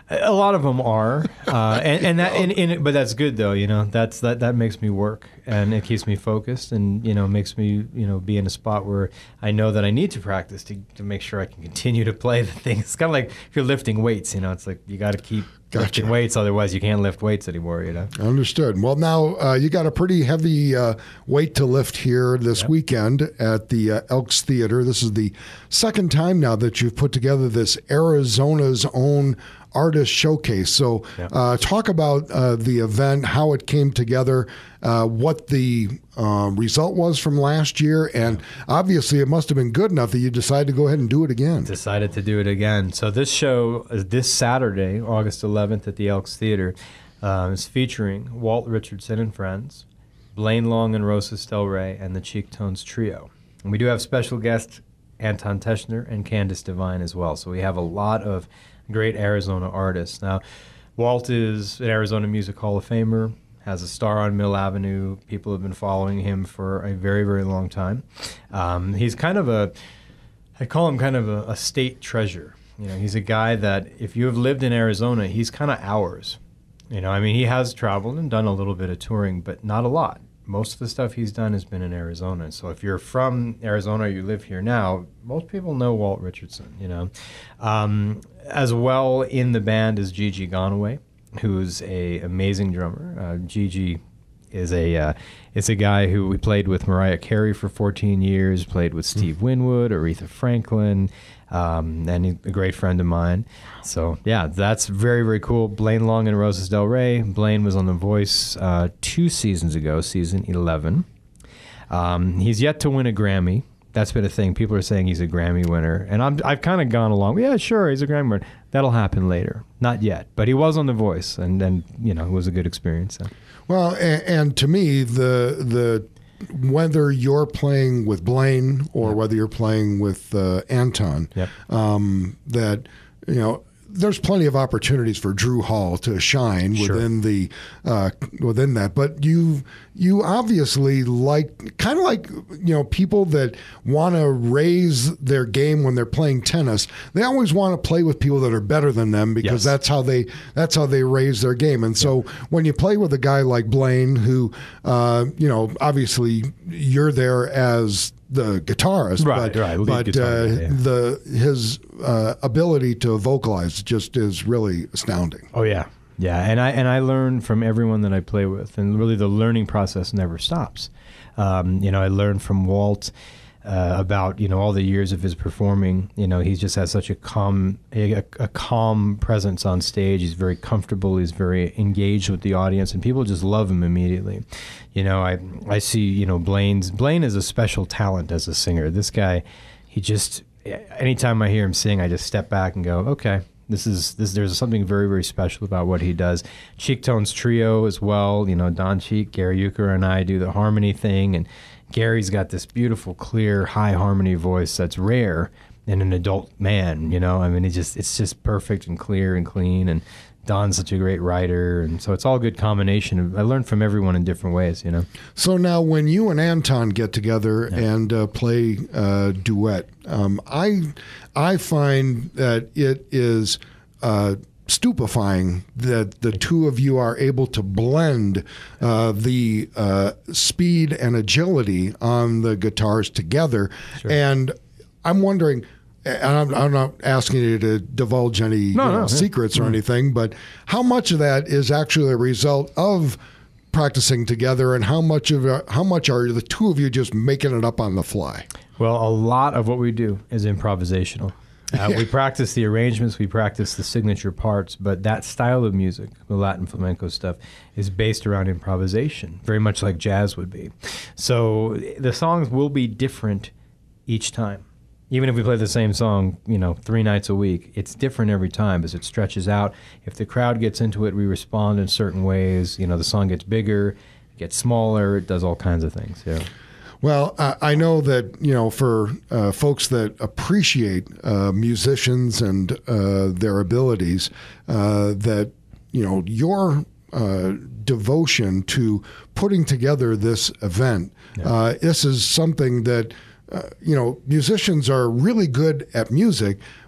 A lot of them are, uh, and, and that, and, and, but that's good though. You know, that's that that makes me work, and it keeps me focused, and you know, makes me you know be in a spot where I know that I need to practice to to make sure I can continue to play the thing. It's kind of like if you're lifting weights. You know, it's like you got to keep gotcha. lifting weights, otherwise you can't lift weights anymore. You know. Understood. Well, now uh, you got a pretty heavy uh, weight to lift here this yep. weekend at the uh, Elks Theater. This is the second time now that you've put together this Arizona's own artist showcase. So yeah. uh, talk about uh, the event, how it came together, uh, what the uh, result was from last year, and obviously it must have been good enough that you decided to go ahead and do it again. Decided to do it again. So this show is this Saturday, August eleventh at the Elks Theater. Uh, is featuring Walt Richardson and Friends, Blaine Long and Rosas Del Rey, and the Cheek Tones Trio. And we do have special guests Anton Teschner and Candice Devine as well. So we have a lot of great Arizona artists. Now, Walt is an Arizona Music Hall of Famer, has a star on Mill Avenue. People have been following him for a very, very long time. Um, he's kind of a, I call him kind of a, a state treasure. You know, he's a guy that if you have lived in Arizona, he's kind of ours. You know, I mean, he has traveled and done a little bit of touring, but not a lot. Most of the stuff he's done has been in Arizona. So if you're from Arizona or you live here now, most people know Walt Richardson, you know. Um, as well in the band is Gigi Gonaway, who's a amazing drummer. Uh, Gigi is a uh, is a guy who we played with Mariah Carey for fourteen years, played with Steve mm. Winwood, Aretha Franklin, um, and he's a great friend of mine. So yeah, that's very, very cool. Blaine Long and Rosas Del Rey. Blaine was on The Voice uh, two seasons ago, season eleven. Um, he's yet to win a Grammy. That's been a thing. People are saying he's a Grammy winner. And I'm, I've kind of gone along, yeah, sure, he's a Grammy winner. That'll happen later. Not yet. But he was on The Voice, and, and you know, it was a good experience. So. Well, and, and to me, the the whether you're playing with Blaine or yep. whether you're playing with uh, Anton, yep. um, that, you know, there's plenty of opportunities for Drew Hall to shine sure. within the uh, within that. But you you obviously like kind of like you know people that want to raise their game when they're playing tennis. They always want to play with people that are better than them because yes. that's how they that's how they raise their game. And so yeah. when you play with a guy like Blaine, who uh, you know obviously you're there as the guitarist, right, but, right. but guitar, uh, yeah. the his uh, ability to vocalize just is really astounding. Oh yeah, yeah, and I and I learn from everyone that I play with, and really the learning process never stops. Um, you know, I learned from Walt uh, about you know all the years of his performing. You know, he just has such a calm a, a calm presence on stage. He's very comfortable. He's very engaged with the audience, and people just love him immediately. You know, I I see, you know, Blaine's, Blaine is a special talent as a singer. This guy, he just, anytime I hear him sing, I just step back and go, okay, this is, this. there's something very, very special about what he does. Cheek Tones Trio as well, you know, Don Cheek, Gary Euchre, and I do the harmony thing, and Gary's got this beautiful, clear, high harmony voice that's rare in an adult man, you know, I mean, it just, it's just perfect and clear and clean, and Don's such a great writer, and so it's all a good combination. I learned from everyone in different ways, you know. So now when you and Anton get together yeah. and uh, play uh, duet, um, I I find that it is uh, stupefying that the two of you are able to blend uh, the uh, speed and agility on the guitars together. Sure. And I'm wondering... And I'm, I'm not asking you to divulge any no, you know, no, secrets yeah. or anything, but how much of that is actually a result of practicing together, and how much of it, how much are the two of you just making it up on the fly? Well, a lot of what we do is improvisational. Uh, yeah. We practice the arrangements, we practice the signature parts, but that style of music, the Latin flamenco stuff, is based around improvisation, very much like jazz would be. So the songs will be different each time. Even if we play the same song, you know, three nights a week, it's different every time as it stretches out. If the crowd gets into it, we respond in certain ways. You know, the song gets bigger, it gets smaller, it does all kinds of things. Yeah. Well, uh, I know that, you know, for uh, folks that appreciate uh, musicians and uh, their abilities, uh, that, you know, your uh, devotion to putting together this event, yeah. uh, this is something that, Uh, you know, musicians are really good at music,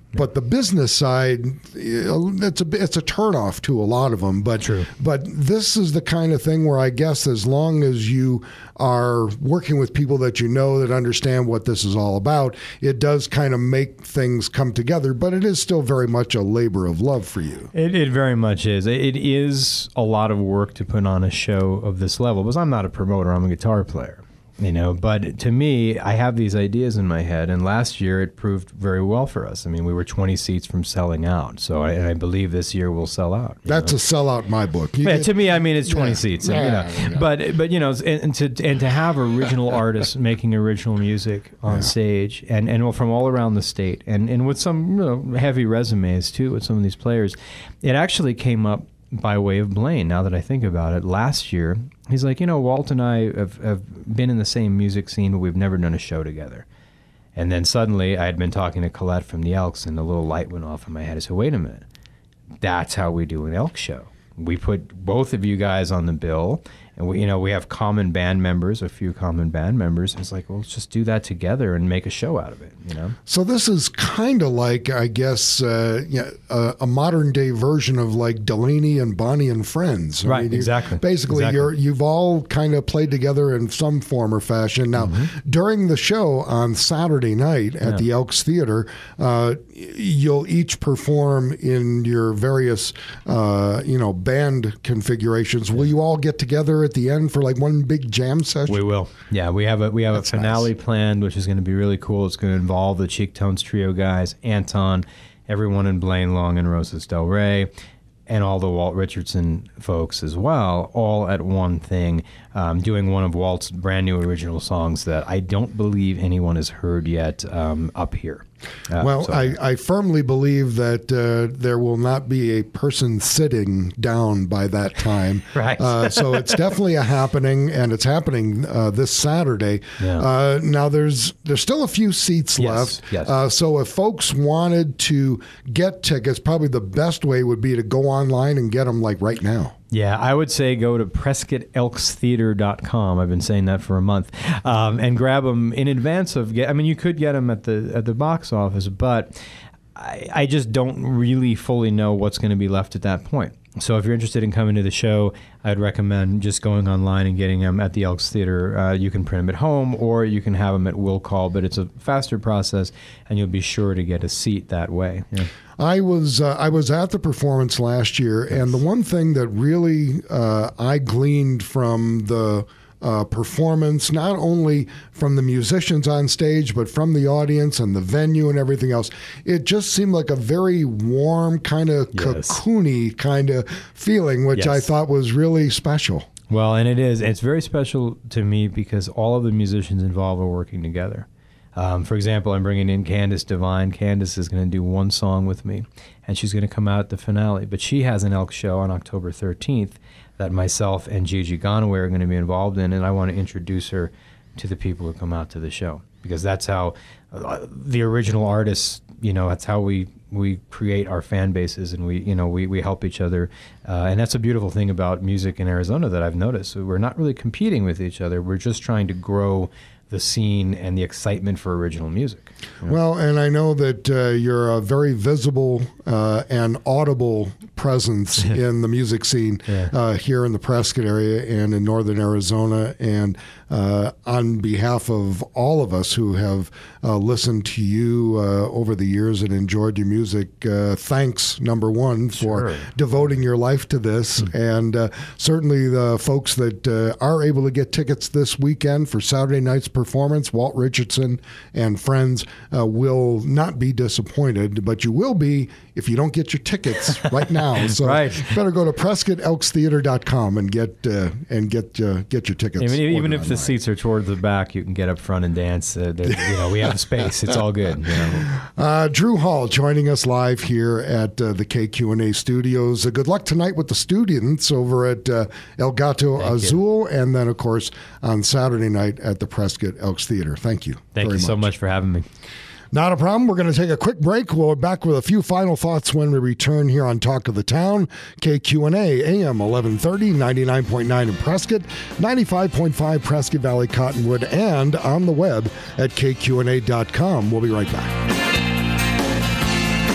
but the business side, it's a it's a turnoff to a lot of them. But True. but this is the kind of thing where I guess as long as you are working with people that you know that understand what this is all about, it does kind of make things come together. But it is still very much a labor of love for you. It, it very much is. It is a lot of work to put on a show of this level, because I'm not a promoter, I'm a guitar player. You know, but to me, I have these ideas in my head, and last year it proved very well for us. I mean, we were twenty seats from selling out, so I, and I believe this year we'll sell out. That's know? a sellout in my book. You Yeah, get- to me, I mean, it's twenty Yeah. seats. Yeah, you know. yeah. But but you know, and, and to and to have original artists making original music on Yeah. stage, and and from all around the state, and and with some you know, heavy resumes too, with some of these players, it actually came up by way of Blaine. Now that I think about it, last year he's like, you know, Walt and I have, have been in the same music scene, but we've never done a show together. And then suddenly I had been talking to Colette from the Elks, and a little light went off in my head. I said, wait a minute, that's how we do an Elk show. We put both of you guys on the bill, and we, you know, we have common band members, a few common band members. It's like, well, let's just do that together and make a show out of it, you know? So this is kind of like, I guess, uh, yeah, a, a modern day version of like Delaney and Bonnie and Friends. I Right, mean, you- exactly. Basically, Exactly. you're you've all kind of played together in some form or fashion. Now, during the show on Saturday night at Mm-hmm. Yeah. the Elks Theater, uh, you'll each perform in your various, uh, you know, band configurations. Will you all get together at the end for like one big jam session? We will. Yeah, we have a we have That's a finale planned, which is going to be really cool. It's going to involve the Cheek Tones Trio guys, Anton, everyone in Blaine Long and Rosas Del Rey, and all the Walt Richardson folks as well, all at one thing, um, doing one of Walt's brand new original songs that I don't believe anyone has heard yet um, up here. Uh, Well, so- I, I firmly believe that uh, there will not be a person sitting down by that time. Right. Uh, so it's definitely a happening, and it's happening uh, this Saturday. Yeah. Uh, now, there's there's still a few seats Yes, left. yes. Uh, so if folks wanted to get tickets, probably the best way would be to go online and get them like right now. Yeah, I would say go to Prescott Elks Theater dot com. I've been saying that for a month, um, and grab them in advance of. Get, I mean, you could get them at the at the box office, but I, I just don't really fully know what's going to be left at that point. So if you're interested in coming to the show, I'd recommend just going online and getting them at the Elks Theater. Uh, you can print them at home, or you can have them at will call, but it's a faster process, and you'll be sure to get a seat that way. Yeah. I was uh, I was at the performance last year, and the one thing that really uh, I gleaned from the uh, performance, not only from the musicians on stage, but from the audience and the venue and everything else, it just seemed like a very warm, kind of Yes. cocoony kind of feeling, which I Yes. thought was really special. Well, and it is. It's very special to me because all of the musicians involved are working together. Um, for example, I'm bringing in Candace Devine. Candace is going to do one song with me, and she's going to come out at the finale. But she has an Elk show on October thirteenth that myself and Gigi Ganaway are going to be involved in, and I want to introduce her to the people who come out to the show, because that's how uh, the original artists, you know, that's how we we create our fan bases, and we, you know, we, we help each other. Uh, and that's a beautiful thing about music in Arizona that I've noticed. So we're not really competing with each other. We're just trying to grow the scene and the excitement for original music. you know? Well, and I know that uh, you're a very visible uh, and audible presence in the music scene Yeah. uh, here in the Prescott area and in northern Arizona. And uh, on behalf of all of us who have uh, listened to you uh, over the years and enjoyed your music, uh, thanks, number one, for Sure. devoting your life to this. And uh, certainly the folks that uh, are able to get tickets this weekend for Saturday night's performance, Walt Richardson and friends, uh, will not be disappointed, but you will be if you don't get your tickets right now. So Right. better go to Prescott Elks Theater dot com and get uh, and get uh, get your tickets. Even, even ordered if the online. seats are towards the back, you can get up front and dance. Uh, there- you know, we have space. It's all good. You know? Uh, Drew Hall joining us live here at uh, the K Q and A studios. Uh, good luck tonight with the students over at uh, El Gato Thank you. Azul, and then, of course, on Saturday night at the Prescott Elks Theater. Thank you. Thank very you so much for having me. Not a problem. We're going to take a quick break. We'll be back with a few final thoughts when we return here on Talk of the Town. K Q and A, A M eleven thirty, ninety-nine point nine in Prescott, ninety-five point five Prescott Valley Cottonwood, and on the web at K Q and A dot com. We'll be right back.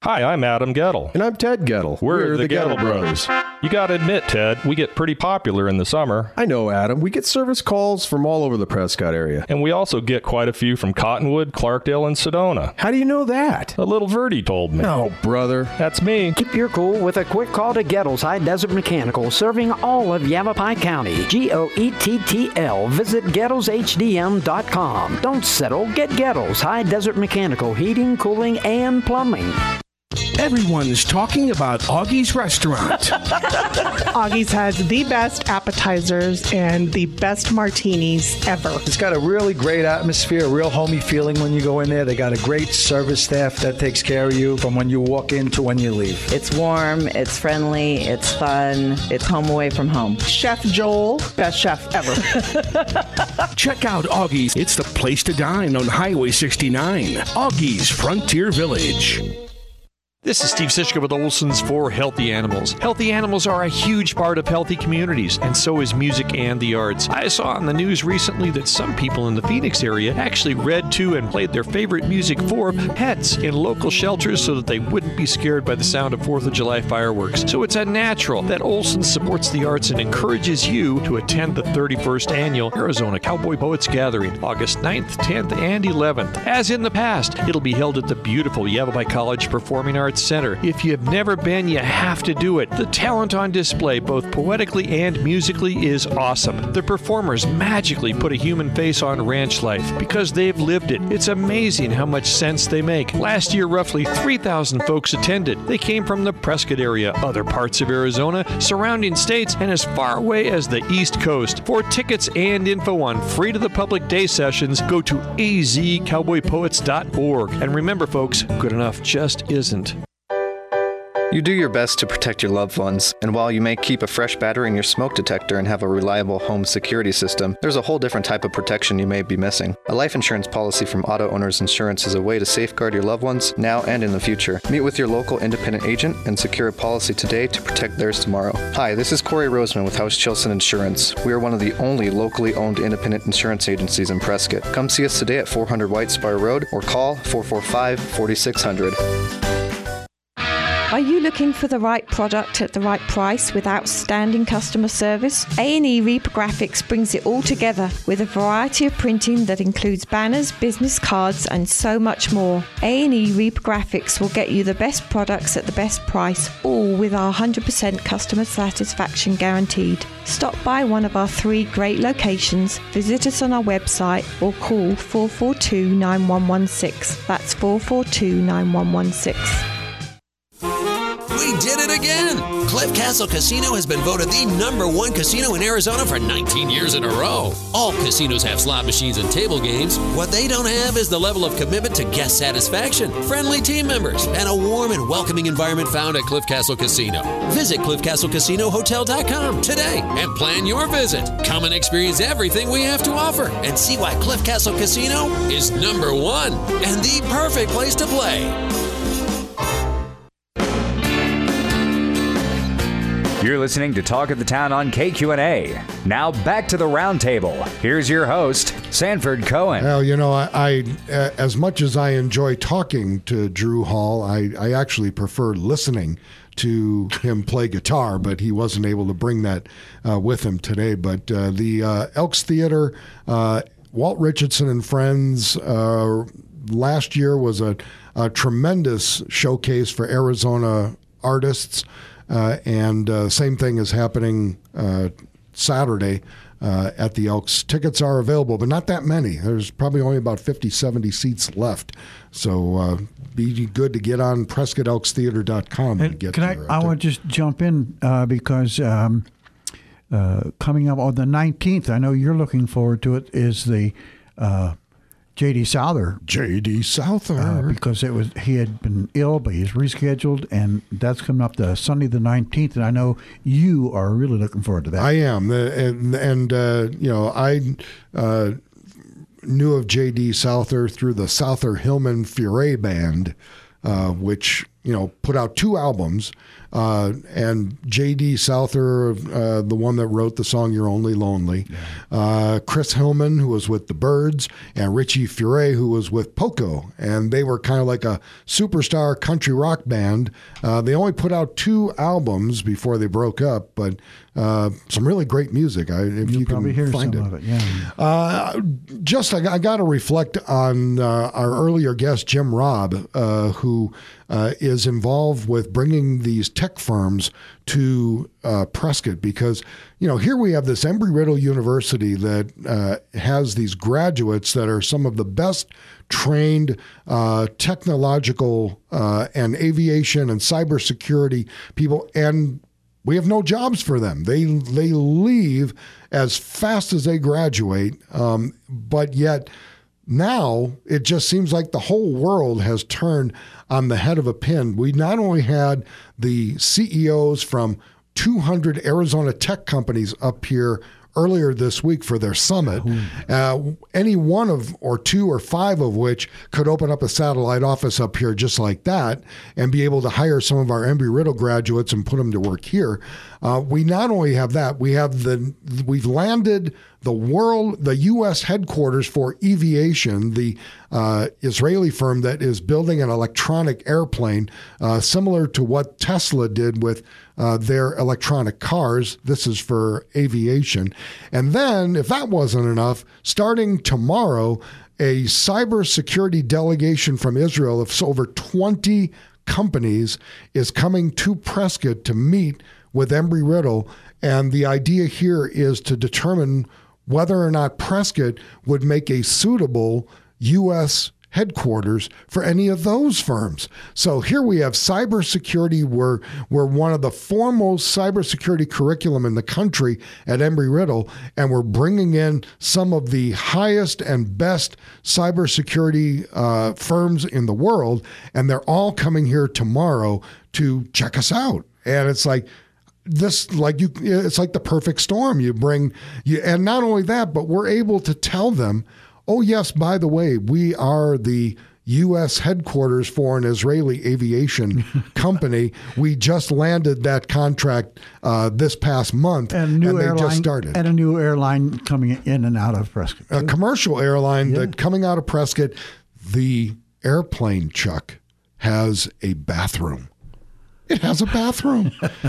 Hi, I'm Adam Gettle. And I'm Ted Gettle. We're, We're the, the Gettle, Gettle Brothers. You got to admit, Ted, we get pretty popular in the summer. I know, Adam. We get service calls from all over the Prescott area. And we also get quite a few from Cottonwood, Clarkdale, and Sedona. How do you know that? A little Verdi told me. No, brother. That's me. Keep your cool with a quick call to Gettle's High Desert Mechanical, serving all of Yavapai County. G O E T T L. Visit Gettles H D M dot com. Don't settle. Get Gettle's High Desert Mechanical, heating, cooling, and plumbing. Everyone's talking about Augie's Restaurant. Augie's has the best appetizers and the best martinis ever. It's got a really great atmosphere, a real homey feeling when you go in there. They got a great service staff that takes care of you from when you walk in to when you leave. It's warm, it's friendly, it's fun, it's home away from home. Chef Joel, best chef ever. Check out Augie's. It's the place to dine on Highway sixty-nine. Augie's Frontier Village. This is Steve Sichka with Olson's for Healthy Animals. Healthy animals are a huge part of healthy communities, and so is music and the arts. I saw on the news recently that some people in the Phoenix area actually read to and played their favorite music for pets in local shelters so that they wouldn't be scared by the sound of fourth of July fireworks. So it's a natural that Olson's supports the arts and encourages you to attend the thirty-first Annual Arizona Cowboy Poets Gathering, August ninth, tenth, and eleventh. As in the past, it'll be held at the beautiful Yavapai College Performing Arts Center. If you've never been, you have to do it. The talent on display, both poetically and musically, is awesome. The performers magically put a human face on ranch life because they've lived it. It's amazing how much sense they make. Last year, roughly three thousand folks attended. They came from the Prescott area, other parts of Arizona, surrounding states, and as far away as the East Coast. For tickets and info on free-to-the-public day sessions, go to a z cowboy poets dot org. And remember, folks, good enough just isn't. You do your best to protect your loved ones, and while you may keep a fresh battery in your smoke detector and have a reliable home security system, there's a whole different type of protection you may be missing. A life insurance policy from Auto Owners Insurance is a way to safeguard your loved ones now and in the future. Meet with your local independent agent and secure a policy today to protect theirs tomorrow. Hi, this is Corey Roseman with House Chilson Insurance. We are one of the only locally owned independent insurance agencies in Prescott. Come see us today at four hundred White Spire Road or call four four five, four six zero zero. Are you looking for the right product at the right price with outstanding customer service? A and E Reprographics brings it all together with a variety of printing that includes banners, business cards, and so much more. A and E Reprographics will get you the best products at the best price, all with our one hundred percent customer satisfaction guaranteed. Stop by one of our three great locations, visit us on our website, or call four four two, nine one one six. That's four four two, nine one one six. We did it again! Cliff Castle Casino has been voted the number one casino in Arizona for nineteen years in a row. All casinos have slot machines and table games. What they don't have is the level of commitment to guest satisfaction, friendly team members, and a warm and welcoming environment found at Cliff Castle Casino. Visit cliff castle casino hotel dot com today and plan your visit. Come and experience everything we have to offer and see why Cliff Castle Casino is number one and the perfect place to play. You're listening to Talk of the Town on K Q N A. Now back to the roundtable. Here's your host, Sanford Cohen. Well, you know, I, I as much as I enjoy talking to Drew Hall, I, I actually prefer listening to him play guitar, but he wasn't able to bring that uh, with him today. But uh, the uh, Elks Theater, uh, Walt Richardson and Friends, uh, last year was a, a tremendous showcase for Arizona artists. Uh, and uh, same thing is happening uh, Saturday uh, at the Elks. Tickets are available, but not that many. There's probably only about fifty, seventy seats left. So uh, be good to get on prescott elks theater dot com and get Can I, your, I uh, want to just jump in uh, because um, uh, coming up on the nineteenth, I know you're looking forward to it, is the uh, J D Souther. J D Souther. Uh, because it was he had been ill, but he's rescheduled, and that's coming up to Sunday the nineteenth, and I know you are really looking forward to that. I am. And, and uh, you know, I uh, knew of J D Souther through the Souther Hillman Furay Band, uh, which, you know, put out two albums. uh, and J D Souther, uh, the one that wrote the song "You're Only Lonely," yeah. uh, Chris Hillman, who was with the Byrds, and Richie Furay, who was with Poco, and they were kind of like a superstar country rock band. Uh, they only put out two albums before they broke up, but uh, some really great music. I, if You'll you probably can hear find some it. of it. Yeah. Uh, just I, I got to reflect on uh, our earlier guest Jim Robb, uh, who uh, is involved with bringing these tech firms to uh, Prescott, because you know here we have this Embry-Riddle University that uh, has these graduates that are some of the best trained uh, technological uh, and aviation and cybersecurity people, and we have no jobs for them. They they leave as fast as they graduate, um, but yet now it just seems like the whole world has turned on the head of a pin. We not only had the C E Os from two hundred Arizona tech companies up here earlier this week for their summit, uh, any one of or two or five of which could open up a satellite office up here just like that and be able to hire some of our Embry-Riddle graduates and put them to work here. Uh, we not only have that, we have the we've landed the world, the U S headquarters for Eviation, the uh, Israeli firm that is building an electronic airplane, uh, similar to what Tesla did with uh, their electronic cars. This is for aviation. And then, if that wasn't enough, starting tomorrow, a cybersecurity delegation from Israel of over twenty companies is coming to Prescott to meet with Embry-Riddle. And the idea here is to determine whether or not Prescott would make a suitable U S headquarters for any of those firms. So here we have cybersecurity. We're, we're one of the foremost cybersecurity curriculum in the country at Embry-Riddle, and we're bringing in some of the highest and best cybersecurity uh, firms in the world, and they're all coming here tomorrow to check us out. And it's like, This like you, it's like the perfect storm. You bring you, and not only that, but we're able to tell them, oh yes, by the way, we are the U S headquarters for an Israeli aviation company. We just landed that contract uh, this past month, and, new and they airline, just started. And a new airline coming in and out of Prescott. A commercial airline Yeah. that coming out of Prescott. The airplane, Chuck, has a bathroom. It has a bathroom.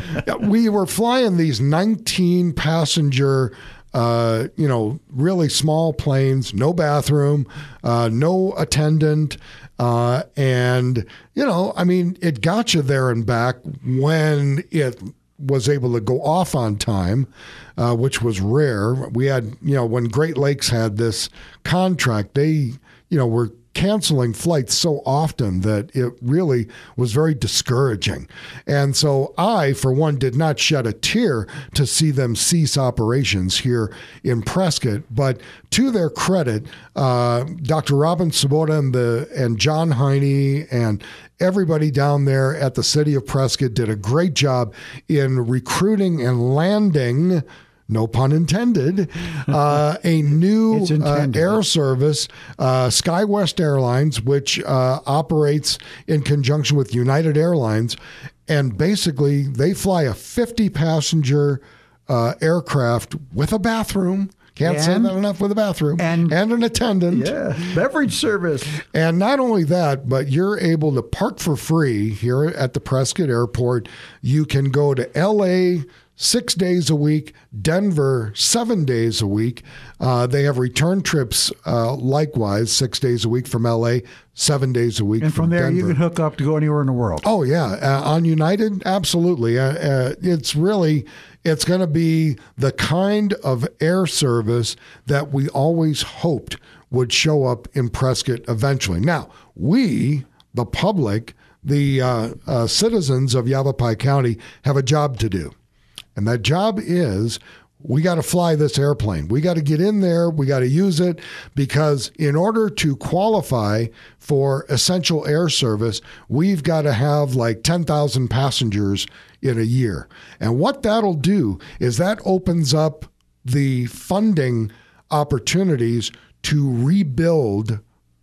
We were flying these nineteen passenger, uh, you know, really small planes, no bathroom, uh, no attendant. Uh, and, you know, I mean, it got you there and back when it was able to go off on time, uh, which was rare. We had, you know, when Great Lakes had this contract, they, you know, were canceling flights so often that it really was very discouraging. And so I, for one, did not shed a tear to see them cease operations here in Prescott. But to their credit, uh, Doctor Robin Sabota and, the, and John Heine and everybody down there at the city of Prescott did a great job in recruiting and landing, no pun intended, uh, a new uh, air service, uh, SkyWest Airlines, which uh, operates in conjunction with United Airlines. And basically, they fly a fifty passenger uh, aircraft with a bathroom. Can't say And- that enough, with a bathroom and, and an attendant. Yeah, beverage service. And not only that, but you're able to park for free here at the Prescott Airport. You can go to L A six days a week, Denver seven days a week. Uh, they have return trips uh, likewise, six days a week from L A, seven days a week And from there, Denver. you can hook up to go anywhere in the world. Oh, yeah. Uh, on United, absolutely. Uh, uh, it's really, it's going to be the kind of air service that we always hoped would show up in Prescott eventually. Now, we, the public, the uh, uh, citizens of Yavapai County, have a job to do. And that job is, we got to fly this airplane. We got to get in there. We got to use it, because in order to qualify for essential air service, we've got to have like ten thousand passengers in a year. And what that'll do is that opens up the funding opportunities to rebuild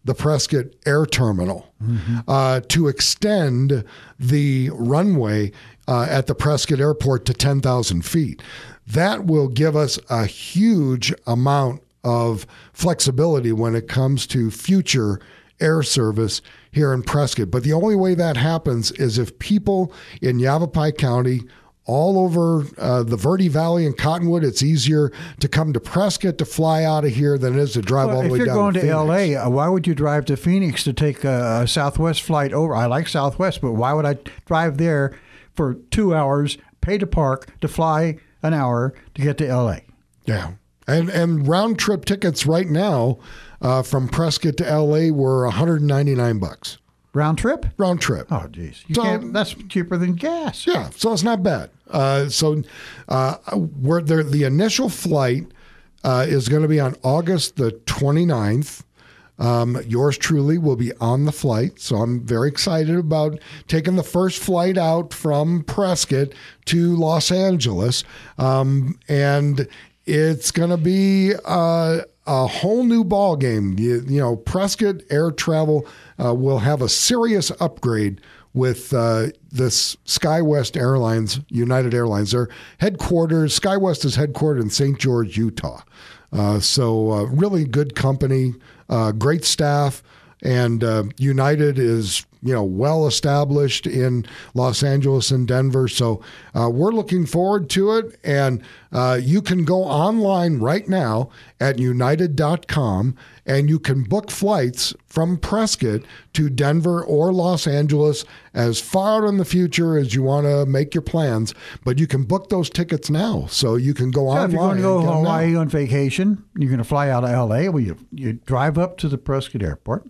the Prescott Air Terminal, mm-hmm. uh, to extend the runway uh, at the Prescott Airport to ten thousand feet. That will give us a huge amount of flexibility when it comes to future air service here in Prescott. But the only way that happens is if people in Yavapai County, all over uh, the Verde Valley and Cottonwood, it's easier to come to Prescott to fly out of here than it is to drive well, all the way down to If you're going to Phoenix. L A, uh, why would you drive to Phoenix to take a, a Southwest flight over? I like Southwest, but why would I drive there for two hours, pay to park, to fly an hour to get to L A? Yeah. And and round trip tickets right now uh, from Prescott to L A were one hundred ninety-nine bucks. Round trip? Round trip. Oh, geez. You So- can't, that's cheaper than gas. Yeah, so it's not bad. Uh, so uh, we're there, the initial flight uh, is going to be on August the twenty-ninth. Um, yours truly will be on the flight, so I'm very excited about taking the first flight out from Prescott to Los Angeles. Um, and it's going to be uh, a whole new ball game. You, you know, Prescott Air Travel uh, will have a serious upgrade with uh, this SkyWest Airlines, United Airlines. Their headquarters, SkyWest is headquartered in Saint George, Utah. Uh, so uh, really good company, uh, great staff, and uh, United is, you know, well established in Los Angeles and Denver. So uh, we're looking forward to it. And uh, you can go online right now at united dot com and you can book flights from Prescott to Denver or Los Angeles as far out in the future as you want to make your plans. But you can book those tickets now. So you can go Yeah, online. if you're going to go and to get them now. Hawaii on vacation, you're going to fly out of L A. Well, you, you drive up to the Prescott Airport,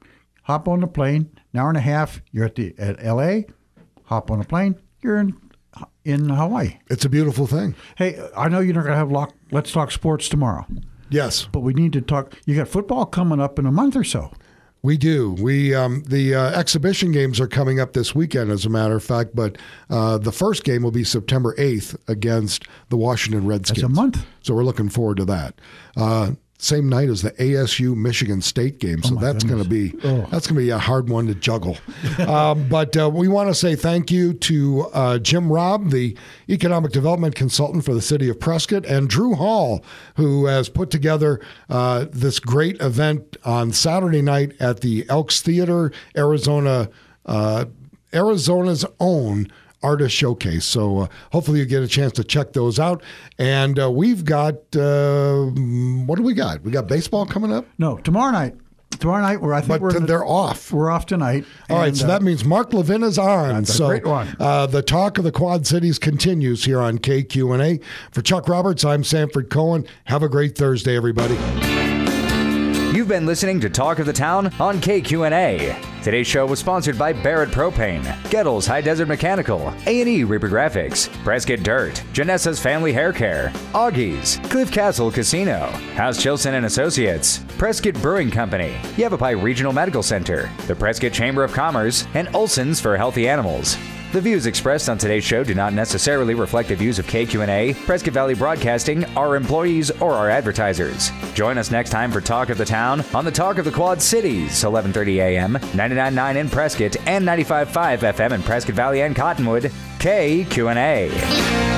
hop on the plane, an hour and a half, you're at the at L A, hop on a plane, you're in in Hawaii. It's a beautiful thing. Hey, I know you're not going to have lock, Let's Talk Sports tomorrow. Yes. But we need to talk. You got football coming up in a month or so. We do. We um, the uh, exhibition games are coming up this weekend, as a matter of fact. But uh, the first game will be September eighth against the Washington Redskins. That's a month. So we're looking forward to that. Uh, same night as the A S U Michigan State game, so Oh, my that's going to be Oh. that's going to be a hard one to juggle. um, but uh, we want to say thank you to uh, Jim Robb, the economic development consultant for the city of Prescott, and Drew Hall, who has put together uh, this great event on Saturday night at the Elks Theater, Arizona, uh, Arizona's own Artist Showcase. So uh, hopefully you get a chance to check those out. And uh, we've got, uh, what do we got? We got baseball coming up? No, tomorrow night. Tomorrow night, where I think But we're in the- they're off. We're off tonight. All right, And, so uh, that means Mark Levin is on. That's a so great one. Uh, the talk of the Quad Cities continues here on K Q and A. For Chuck Roberts, I'm Sanford Cohen. Have a great Thursday, everybody. You've been listening to Talk of the Town on K Q and A. Today's show was sponsored by Barrett Propane, Gettles High Desert Mechanical, A and E Reprographics, Prescott Dirt, Janessa's Family Hair Care, Augie's, Cliff Castle Casino, House Chilson and Associates, Prescott Brewing Company, Yavapai Regional Medical Center, the Prescott Chamber of Commerce, and Olson's for Healthy Animals. The views expressed on today's show do not necessarily reflect the views of K Q and A, Prescott Valley Broadcasting, our employees, or our advertisers. Join us next time for Talk of the Town on the Talk of the Quad Cities, eleven thirty a.m., ninety-nine point nine in Prescott, and ninety-five point five F M in Prescott Valley and Cottonwood, K Q and A.